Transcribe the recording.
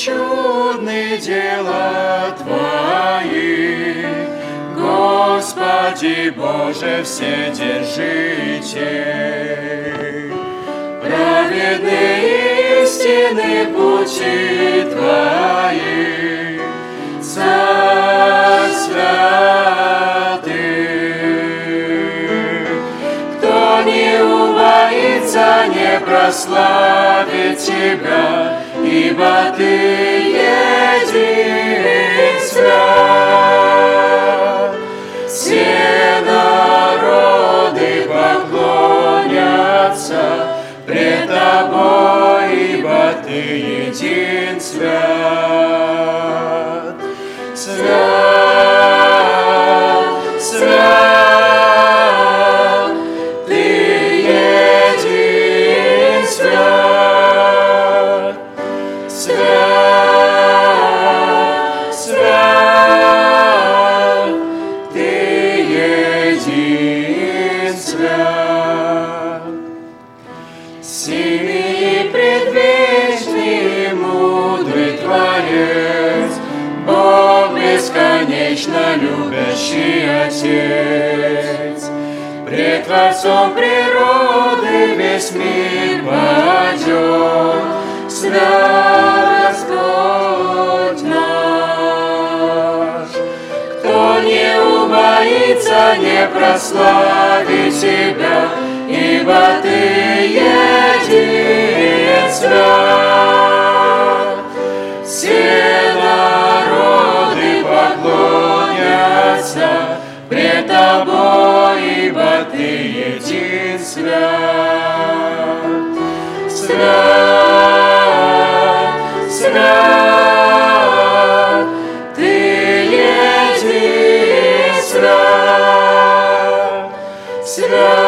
чудны дела Твои, Господи Боже Вседержитель. Праведные истины пути Твои, Царь святый. Кто не убоится, не прославит Тебя, ибо Ты един свят. Все народы поклонятся пред Тобой, ибо Ты един свят. Свят, свят, Ты един свят. Свят, свят, Ты един свят. Сильный и предвечный, мудрый Творец, Бог бесконечно любящий Отец. Пред Творцом природы весь мир падет, свят Господь наш. Кто не убоится, не прославит Тебя, ибо Ты един свят. Все народы поклонятся пред Тобой, ибо Ты един свят. Свят, свят, Ты един свят. Свят.